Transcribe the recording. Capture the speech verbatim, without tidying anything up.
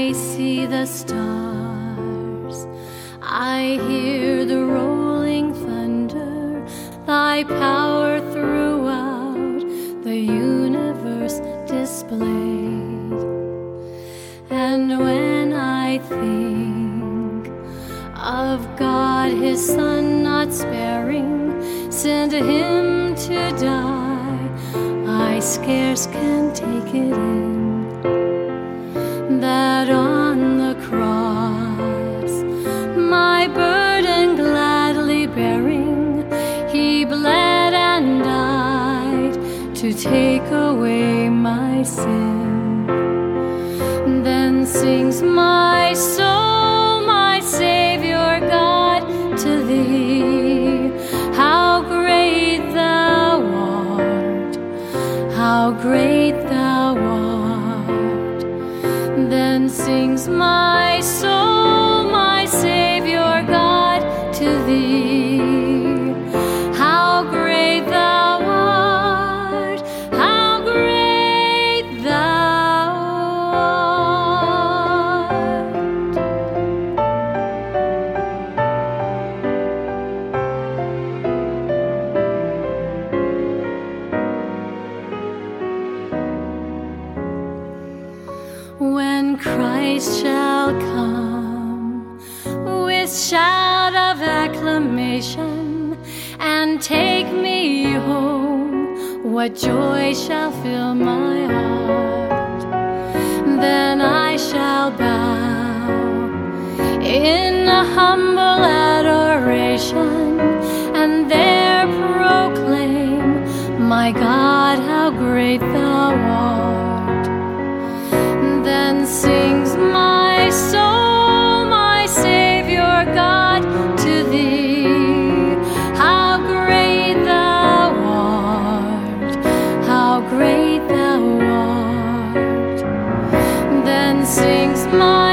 I see the stars, I hear the rolling thunder, thy power throughout the universe displayed. And when I think of God, his Son not sparing, sent him to die, I scarce can take it in, that on the cross, my burden gladly bearing, he bled and died to take away my sin. Then sings my soul, my Savior God, to thee, how great thou art, how great thou art. Then sings my soul, my Savior God, to thee, how great thou art, how great thou art. When Christ shall come with shout of acclamation and take me home, what joy shall fill my heart? Then I shall bow in a humble adoration and there proclaim, my God, how great thou art. Then sings my soul, my Savior God, to thee, how great thou art, how great thou art. Then sings my